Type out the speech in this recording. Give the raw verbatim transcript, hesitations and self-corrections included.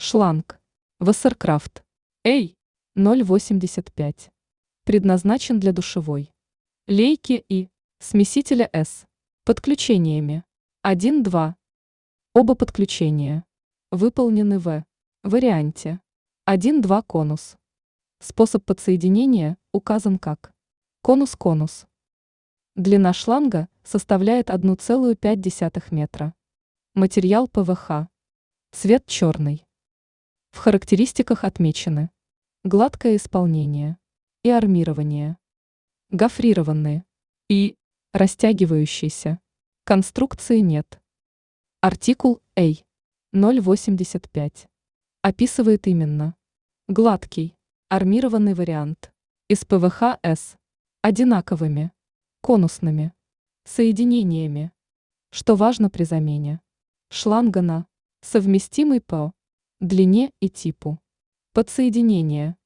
Шланг. Вассеркрафт. Эй, ноль восемьдесят пять. Предназначен для душевой лейки и смесителя С. Подключениями один-два. Оба подключения выполнены в варианте один-два конус. Способ подсоединения указан как конус-конус. Длина шланга составляет одна целая пять десятых метра. Материал ПВХ. Цвет черный. В характеристиках отмечены гладкое исполнение и армирование, гофрированные и растягивающиеся конструкции нет. Артикул А ноль восемьдесят пять описывает именно гладкий, армированный вариант из ПВХ С одинаковыми конусными соединениями, что важно при замене шланга на совместимый по длине и типу подсоединения.